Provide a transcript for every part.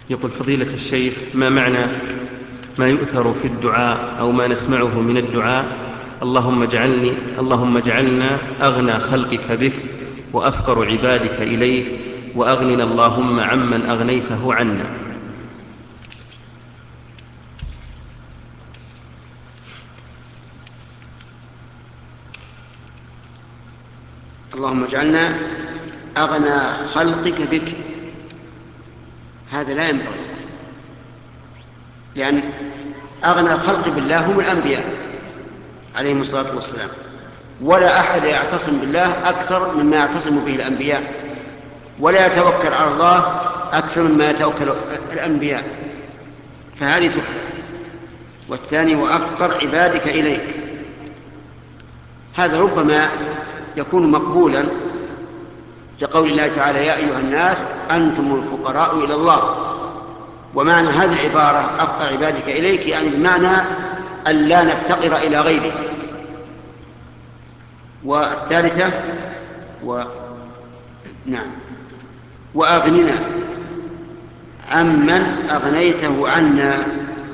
يقول فضيلة الشيخ، ما معنى ما يؤثر في الدعاء أو ما نسمعه من الدعاء: اللهم اجعلنا أغنى خلقك بك وأفقر عبادك إليك وأغننا اللهم عمن أغنيته عنا؟ اللهم اجعلنا أغنى خلقك بك، هذا لا ينبغي، لأن أغنى الخلق بالله هم الأنبياء عليهم الصلاة والسلام، ولا أحد يعتصم بالله أكثر مما يعتصم به الأنبياء، ولا يتوكل على الله أكثر مما يتوكل الأنبياء، فهذه تحفة. والثاني وأفقر عبادك إليك، هذا ربما يكون مقبولا لقول الله تعالى: يا أيها الناس أنتم الفقراء إلى الله. ومعنى هذه العبارة أفقر عبادك إليك يعني بمعنى أن لا نفتقر إلى غيرك. والثالثة نعم، وأغننا عمن أغنيته عنا،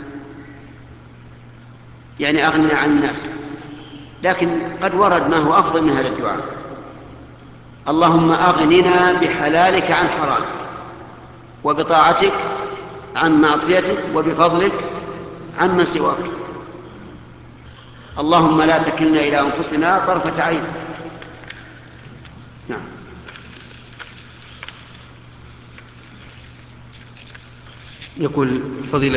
يعني أغننا عن الناس، لكن قد ورد ما هو أفضل من هذا الدعاء: اللهم أغننا بحلالك عن حرامك، وبطاعتك عن معصيتك، وبفضلك عمن سواك. اللهم لا تكلنا إلى أنفسنا طرفة عين. نعم. يقول فضيلة